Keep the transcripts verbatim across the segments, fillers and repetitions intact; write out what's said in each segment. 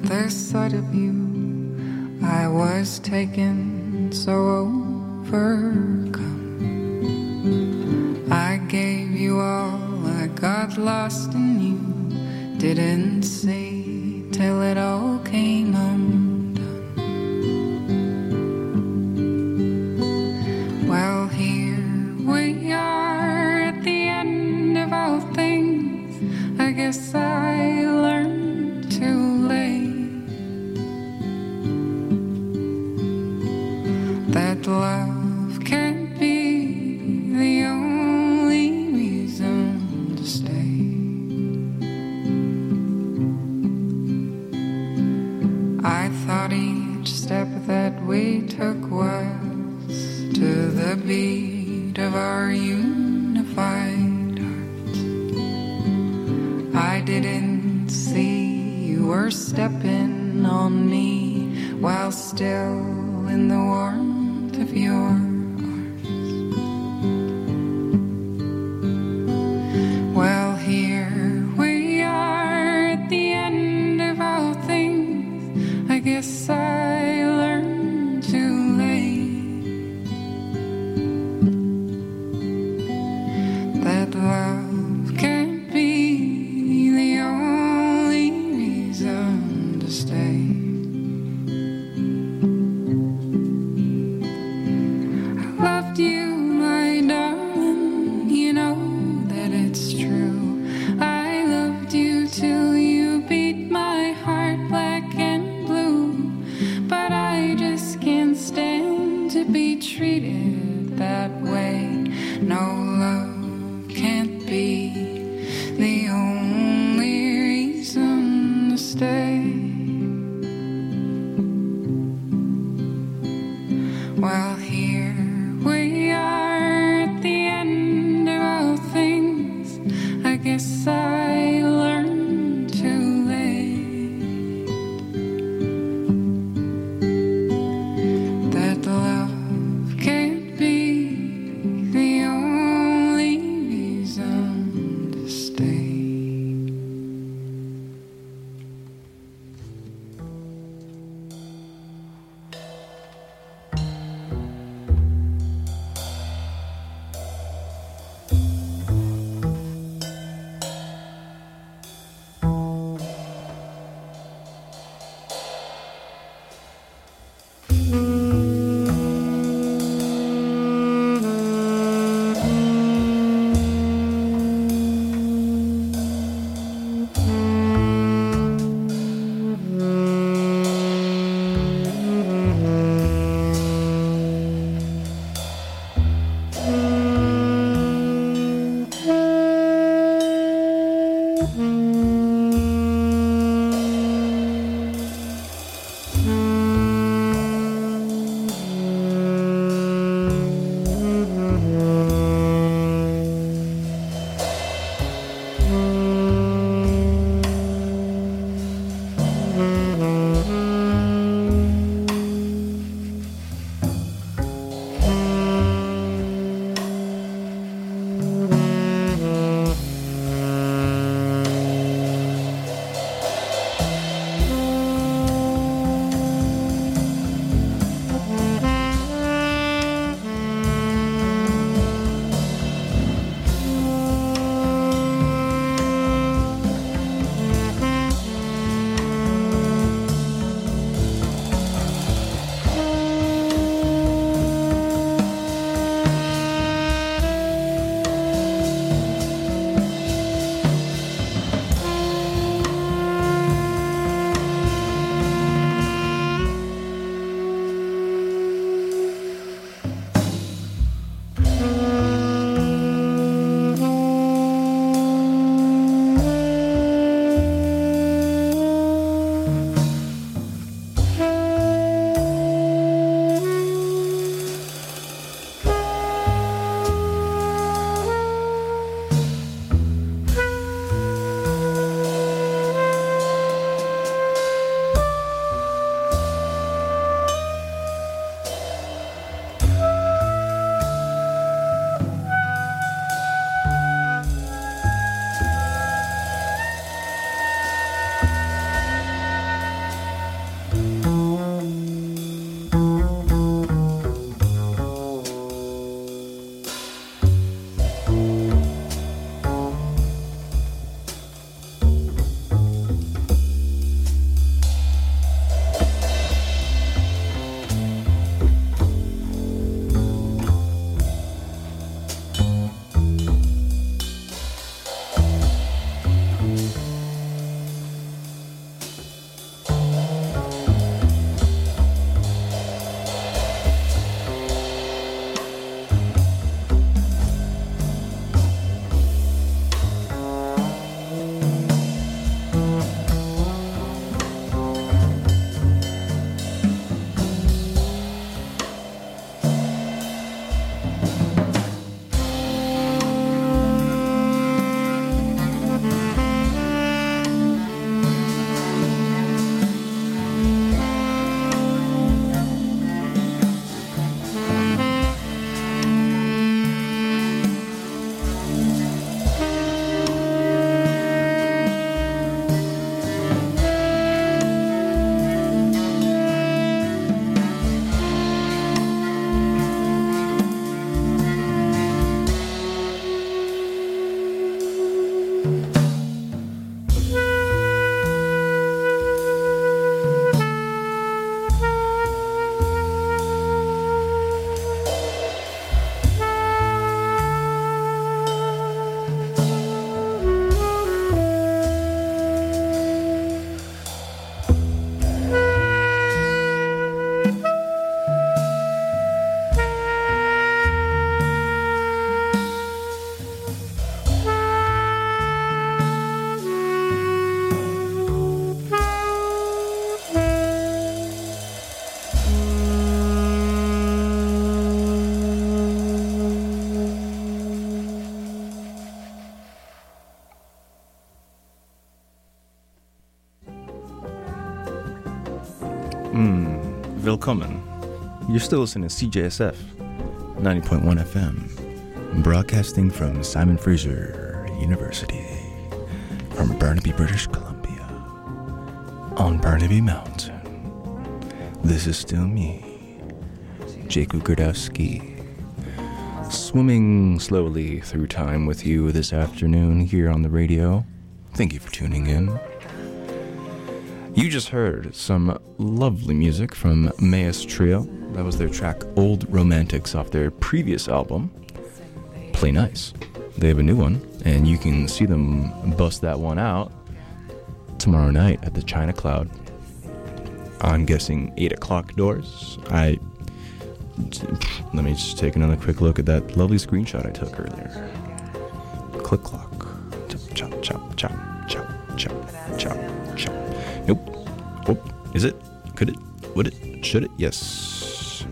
the sight of you, I was taken, so overcome. I gave you all, I got lost in you, didn't see till it all came undone. Well, here we are at the end of all things. I guess I learned too late that love can't be the only reason to stay. I thought each step that we took was to the beat of our unified hearts. I didn't see you were stepping on me while still in the warmth of your arms. Well, here we are at the end of all things. I guess I learned too late that love can't be the only reason to stay. I loved you, my darling, you know that it's true. I loved you till you beat my heart black and blue. But I just can't stand to be treated that way. No, love can't be the only reason to stay. Mm, willkommen. You're still listening to C J S F ninety point one F M, broadcasting from Simon Fraser University, from Burnaby, British Columbia, on Burnaby Mountain. This is still me, Jake Gradowski, swimming slowly through time with you this afternoon here on the radio. Thank you for tuning in. You just heard some lovely music from Mayas Trio. That was their track Old Romantics off their previous album, Play Nice. They have a new one, and you can see them bust that one out tomorrow night at the China Cloud. I'm guessing eight o'clock doors. I Let me just take another quick look at that lovely screenshot I took earlier. Click clock. Chop, chop, chop, chop, chop, chop, chop, chop. Nope. Oh, is it? Could it? Would it? Should it? Yes.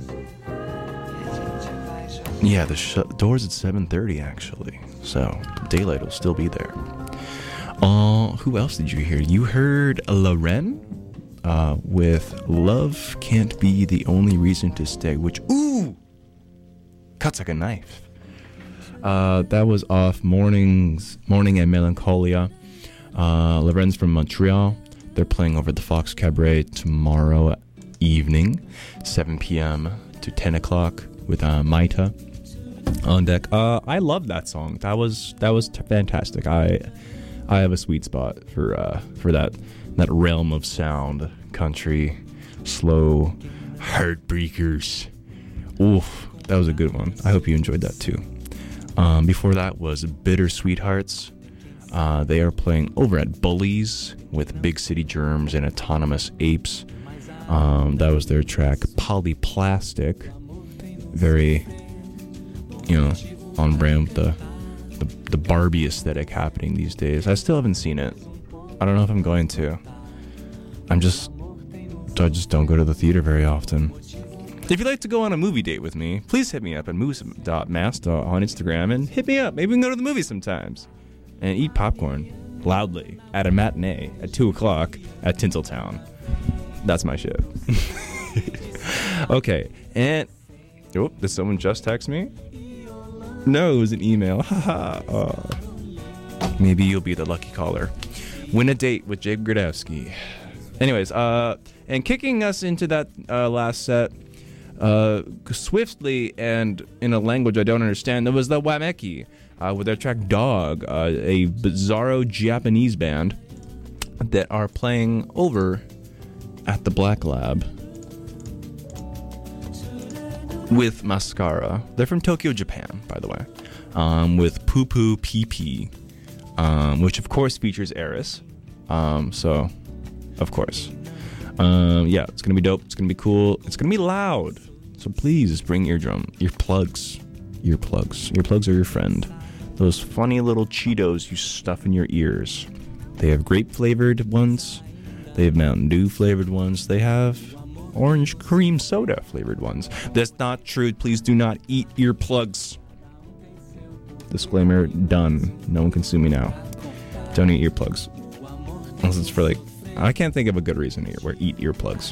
Yeah, the sh- door's at seven thirty actually, so daylight will still be there. Uh, who else did you hear? You heard Loren uh, with "Love Can't Be the Only Reason to Stay," which ooh, cuts like a knife. Uh, that was off Mornings, Morning and Melancholia. Uh, Loren's from Montreal. They're playing over at the Fox Cabaret tomorrow evening, seven p.m. to ten o'clock with uh, Maita on deck. Uh, I love that song. That was that was t- fantastic. I I have a sweet spot for uh, for that that realm of sound, country, slow, heartbreakers. Oof, that was a good one. I hope you enjoyed that too. Um, before that was Bitter Sweethearts. Uh, they are playing over at Bullies with Big City Germs and Autonomous Apes. Um, that was their track Polyplastic. Very, you know, on brand with the, the, the Barbie aesthetic happening these days. I still haven't seen it. I don't know if I'm going to. I'm just, I just don't go to the theater very often. If you'd like to go on a movie date with me, please hit me up at moose dot mast on Instagram and hit me up. Maybe we can go to the movies sometimes. And eat popcorn loudly at a matinee at two o'clock at Tinseltown. That's my shit. Okay, and... Oh, did someone just text me? No, it was an email. Haha. Oh. Maybe you'll be the lucky caller. Win a date with Jake Gradowski. Anyways, uh, and kicking us into that uh, last set, uh, swiftly and in a language I don't understand, there was the Wameki. Uh, with their track Dog, uh, a bizarro Japanese band that are playing over at the Black Lab with Mascara. They're from Tokyo, Japan, by the way, um, with Poo Poo Pee Pee, um, which of course features Eris. Um, so, of course. Um, yeah, it's going to be dope. It's going to be cool. It's going to be loud. So please bring eardrum, earplugs, earplugs. Earplugs are your friend. Those funny little Cheetos you stuff in your ears. They have grape flavored ones. They have Mountain Dew flavored ones. They have orange cream soda flavored ones. That's not true. Please do not eat earplugs. Disclaimer done. No one can sue me now. Don't eat earplugs. Unless it's for like, I can't think of a good reason to eat, eat earplugs.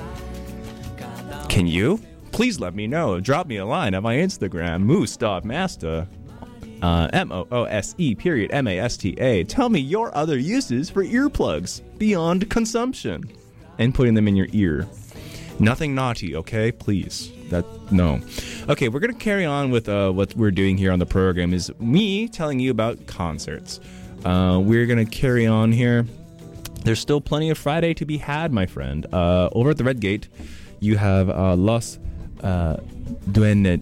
Can you? Please let me know. Drop me a line at my Instagram, moose dot masta. Uh, M O O S E period M A S T A. Tell me your other uses for earplugs beyond consumption and putting them in your ear. Nothing naughty, okay? Please. That no. Okay, we're gonna carry on with uh, what we're doing here on the program. Is me telling you about concerts. Uh, we're gonna carry on here. There's still plenty of Friday to be had, my friend. Uh, over at the Red Gate, you have uh, Los uh, Duendes.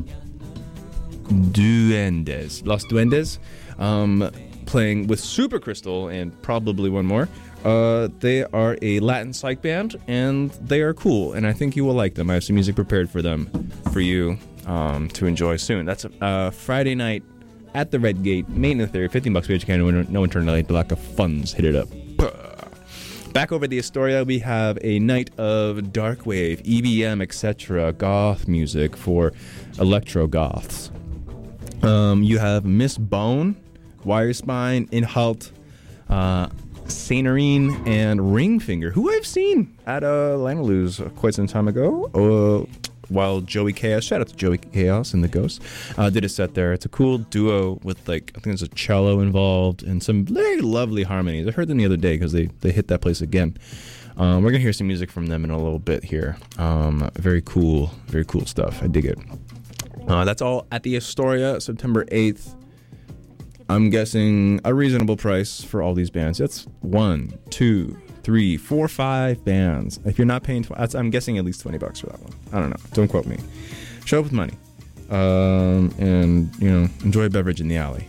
Duendes, Los Duendes, um, playing with Super Crystal and probably one more. Uh, they are a Latin psych band, and they are cool, and I think you will like them. I have some music prepared for them, for you um, to enjoy soon. That's a uh, Friday night at the Red Gate, Maintenance Theory, fifteen bucks for each can, no internal lack of funds. Hit it up. Back over at the Astoria, we have a night of darkwave, E B M, et cetera, goth music for electro goths. Um, you have Miss Bone, Wirespine, Inhalt, uh, Sainarine and Ringfinger, who I've seen at uh, Lanaloo's quite some time ago. Uh, while Joey Chaos, shout out to Joey Chaos and the Ghost, uh, did a set there. It's a cool duo with, like, I think there's a cello involved and some very lovely harmonies. I heard them the other day because they, they hit that place again. Um, we're going to hear some music from them in a little bit here. Um, very cool, very cool stuff. I dig it. Uh, that's all at the Astoria, September eighth. I'm guessing a reasonable price for all these bands. That's one, two, three, four, five bands. If you're not paying, tw- I'm guessing at least twenty bucks for that one. I don't know. Don't quote me. Show up with money, um, and you know, enjoy a beverage in the alley.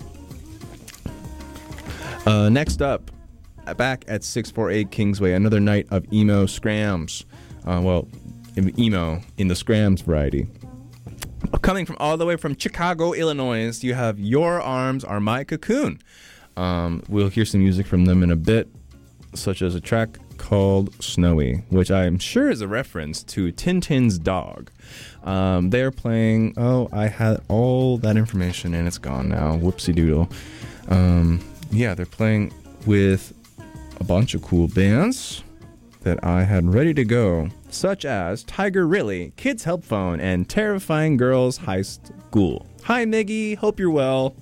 Uh, next up, back at six forty-eight Kingsway, another night of emo scrams. Uh, well, emo in the scrams variety. Coming from all the way from Chicago, Illinois, you have Your Arms Are My Cocoon. Um, we'll hear some music from them in a bit, such as a track called Snowy, which I'm sure is a reference to Tintin's dog. Um, they're playing, oh, I had all that information and it's gone now. Whoopsie doodle. Um, yeah, they're playing with a bunch of cool bands that I had ready to go, such as Tiger Really, Kids Help Phone, and Terrifying Girls High School. Hi, Miggy. Hope you're well.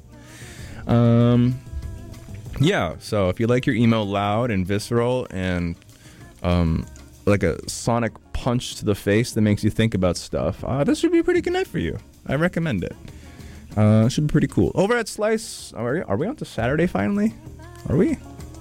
Um, yeah, so if you like your emo loud and visceral and um, like a sonic punch to the face that makes you think about stuff, uh, this should be a pretty good night for you. I recommend it. Uh, should be pretty cool. Over at Slice, are we, are we on to Saturday finally? Are we?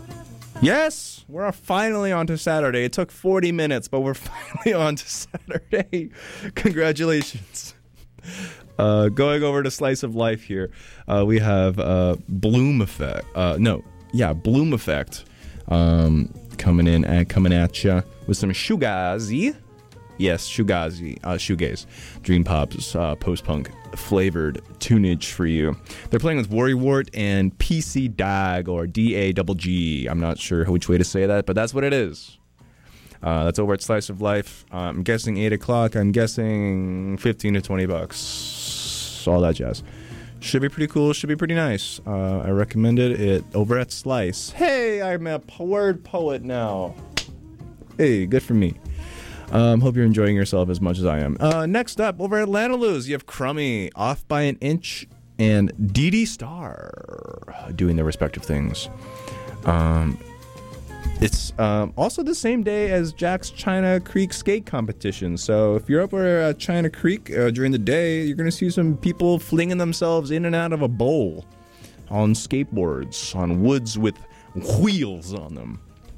Yes, we're finally on to Saturday. It took forty minutes, but we're finally on to Saturday. Congratulations. Uh, going over to Slice of Life here, uh, we have uh, Bloom Effect. Uh, no, yeah, Bloom Effect um, coming in and coming at you with some Shoegazi. Yes, Shoegazi, uh, Shoegaze, Dream Pop's uh, post-punk flavored tunage for you. They're playing with Worrywart and P C Dag, or D A G G. I'm not sure which way to say that, but that's what it is. Uh, that's over at Slice of Life. Uh, I'm guessing eight o'clock. I'm guessing fifteen to twenty bucks. All that jazz. Should be pretty cool. Should be pretty nice. Uh, I recommended it over at Slice. Hey, I'm a word poet now. Hey, good for me. Um, hope you're enjoying yourself as much as I am. Uh, next up, over at Lanaloo's, you have Crummy, Off by an Inch, and Dee Dee Star doing their respective things. Um, it's um, also the same day as Jack's China Creek skate competition. So if you're up at China Creek uh, during the day, you're going to see some people flinging themselves in and out of a bowl on skateboards, on woods with wheels on them.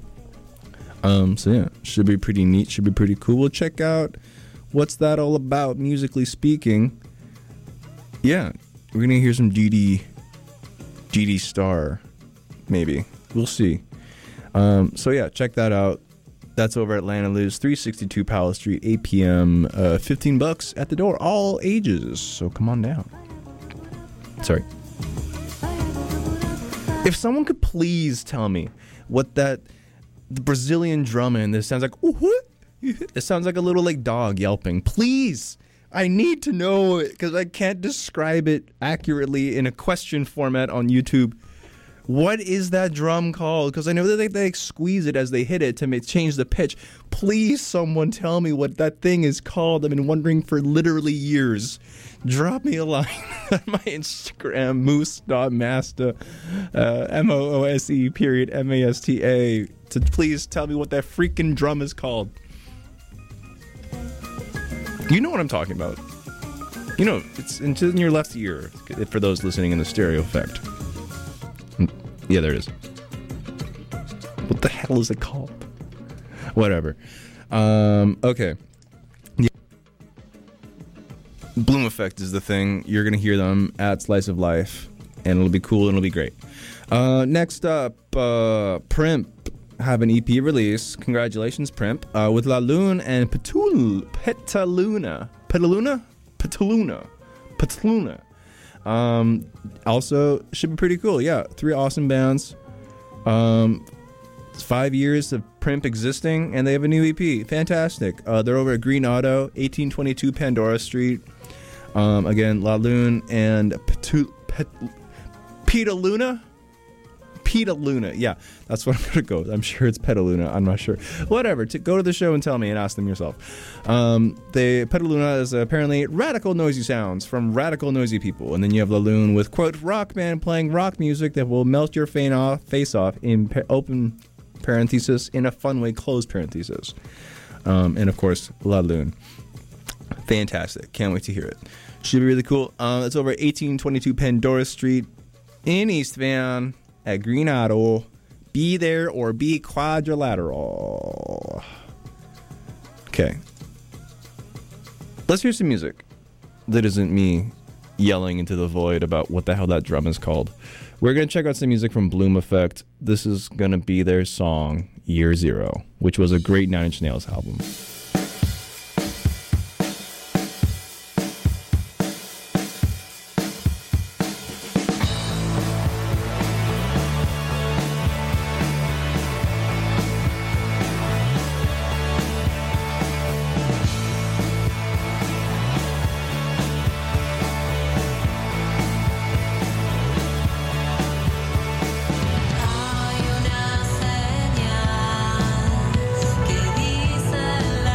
Um, so yeah, should be pretty neat, should be pretty cool. We'll check out what's that all about, musically speaking. Yeah, we're gonna hear some Dee Dee, Dee Dee Star, maybe. We'll see. Um, so yeah, check that out. That's over at Lanaloo's, three sixty-two Powell Street, eight p.m., uh, fifteen bucks at the door, all ages, so come on down. Sorry. If someone could please tell me what that... the Brazilian drum in this sounds like, ooh, what? It sounds like a little like dog yelping. Please, I need to know it because I can't describe it accurately in a question format on YouTube. What is that drum called? Because I know that they, they squeeze it as they hit it to make, change the pitch. Please, someone tell me what that thing is called. I've been wondering for literally years. Drop me a line on my Instagram, moose.masta, uh, M O O S E period M A S T A, to please tell me what that freaking drum is called. You know what I'm talking about. You know, it's in your left ear, for those listening in the stereo effect. Yeah, there it is. What the hell is it called? Whatever. Um, okay. Yeah. Bloom Effect is the thing. You're going to hear them at Slice of Life, and it'll be cool and it'll be great. Uh, next up, uh, Primp have an E P release. Congratulations, Primp. Uh, with La Lune and Petul- Petaluna. Petaluna? Petaluna. Petaluna. Um, also, should be pretty cool. Yeah, three awesome bands. Um, it's five years of Primp existing, and they have a new E P. Fantastic. Uh, they're over at Green Auto, eighteen twenty-two Pandora Street. Um, again, La Lune and Petu- Pet- Petaluna. Petaluna. Yeah, that's what I'm going to go with. I'm sure it's Petaluna. I'm not sure. Whatever. To go to the show and tell me and ask them yourself. Um, the Petaluna is apparently radical noisy sounds from radical noisy people. And then you have Laloon with, quote, rock band playing rock music that will melt your face off, face off in pa- open parenthesis, in a fun way, closed parenthesis. Um, and, of course, Laloon. Fantastic. Can't wait to hear it. Should be really cool. Uh, it's over eighteen twenty-two Pandora Street in East Van at Green Auto. Be there or be quadrilateral. Okay. Let's hear some music that isn't me yelling into the void about what the hell that drum is called. We're going to check out some music from Bloom Effect. This is going to be their song, Year Zero, which was a great Nine Inch Nails album. Hay una señal que dice la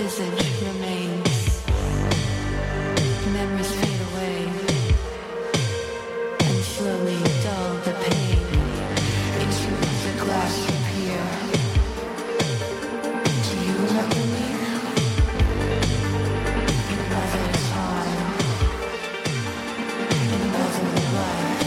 visage remains. Memories fade away and slowly dull the pain. Into the glass appear. Do you remember me? Another time, another life.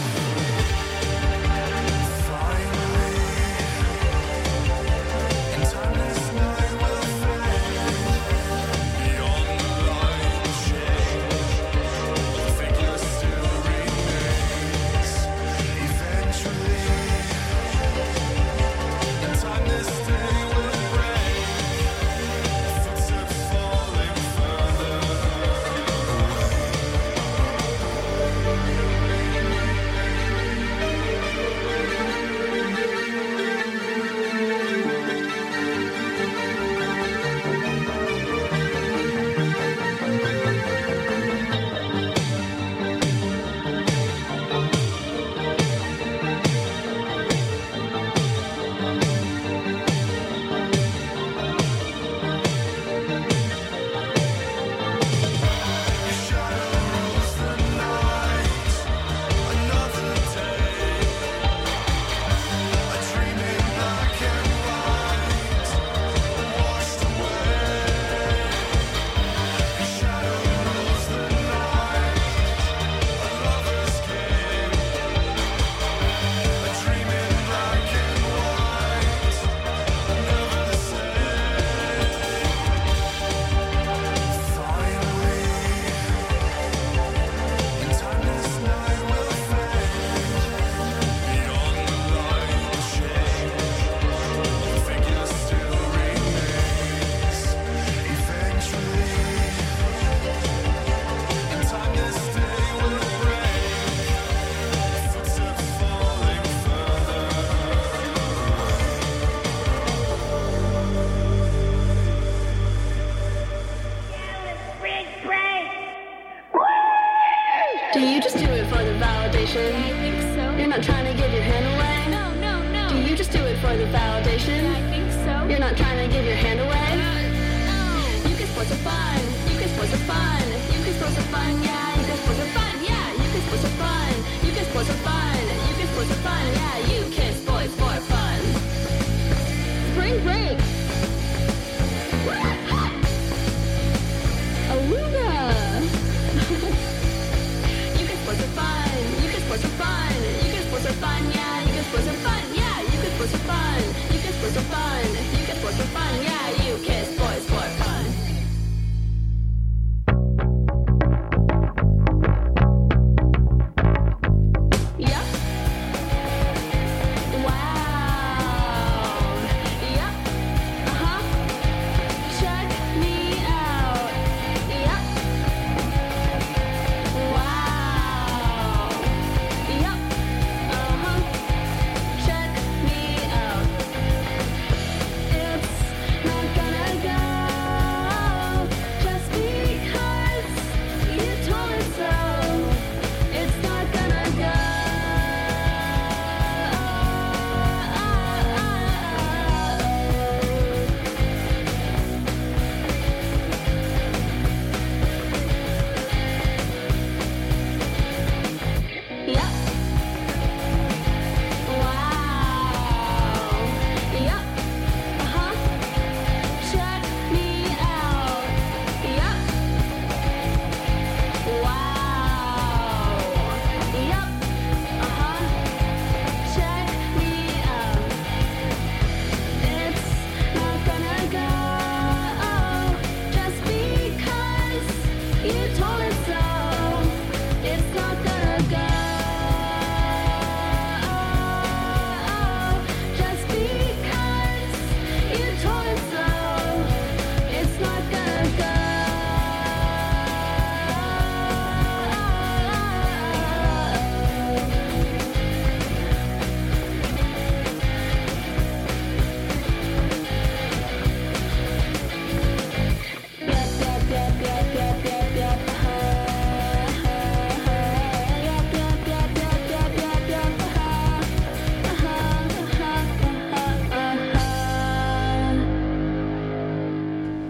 Do you just do it for the validation? I think so. You're not trying to give your hand away? No, no, no. Do you just do it for the validation? I think so. You're not trying to give your hand away? No. You can sports are fun. You can sports are fun. You can sports are fun. Yeah, you can sports are fun. Yeah, you can sports are fun. You can sports are fun. You can sports are fun. Yeah, you can sports for fun. Spring break. Aluga. You can sports are fun. You can sports are fun. You can sports are fun. Yeah, you can sports are fun. Yeah, you can sports are fun. You can sports are fun. You can sports are fun. Yeah, you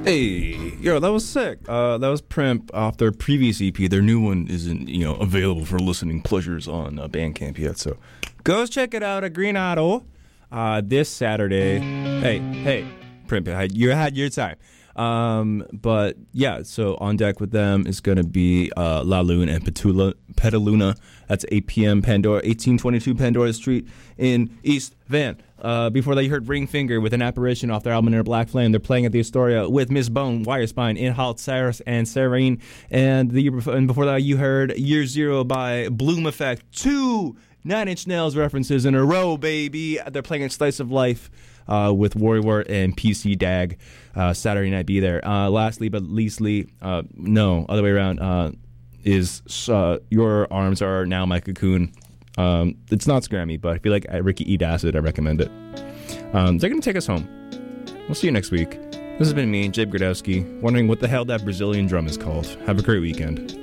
Hey, yo, that was sick. Uh, that was Primp off their previous E P. Their new one isn't, you know, available for listening pleasures on uh, Bandcamp yet. So, go check it out at Green Otto uh, this Saturday. Hey, hey, Primp, you had your time. Um, but yeah, so on deck with them is going to be uh, La Lune and Petula, Petaluna. That's eight p.m. Pandora, eighteen twenty-two Pandora Street in East Van. Uh, before that, you heard Ring Finger with an apparition off their album Inner Black Flame. They're playing at the Astoria with Miss Bone, Wire Spine, Inhalt, Cyrus, and Serene. And the year before, and before that, you heard Year Zero by Bloom Effect. Two Nine Inch Nails references in a row, baby. They're playing at Slice of Life uh, with Warrior and P C Dag. Uh, Saturday night, be there. Uh, lastly, but leastly, uh, no, other way around, uh, is uh, Your Arms Are Now My Cocoon. Um, it's not Scrammy, but if you like Ricky Eat Acid, I recommend it. Um, they're going to take us home. We'll see you next week. This has been me, Jabe Gradowski, wondering what the hell that Brazilian drum is called. Have a great weekend.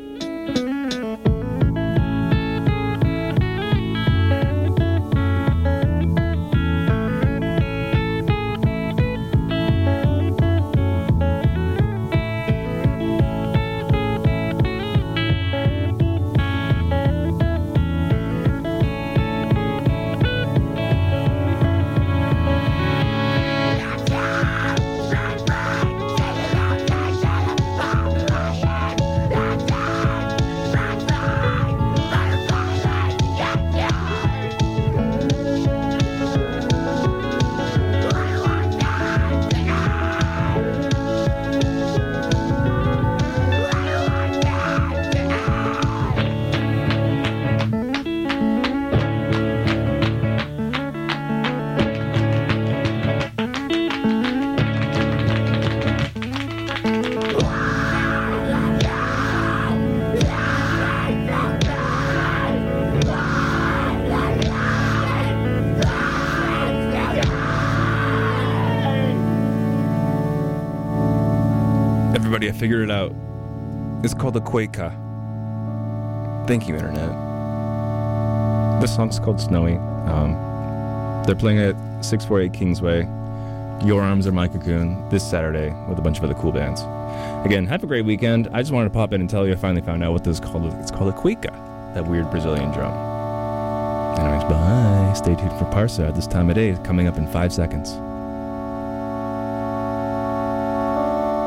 I figured it out. It's called the Quaker. Thank you, Internet. This song's called Snowy. Um, they're playing at six forty-eight Kingsway. Your Arms Are My Cocoon this Saturday with a bunch of other cool bands. Again, have a great weekend. I just wanted to pop in and tell you I finally found out what this is called. It's called a Quaker, that weird Brazilian drum. Anyways, bye. Stay tuned for Parsa at this time of day, coming up in five seconds.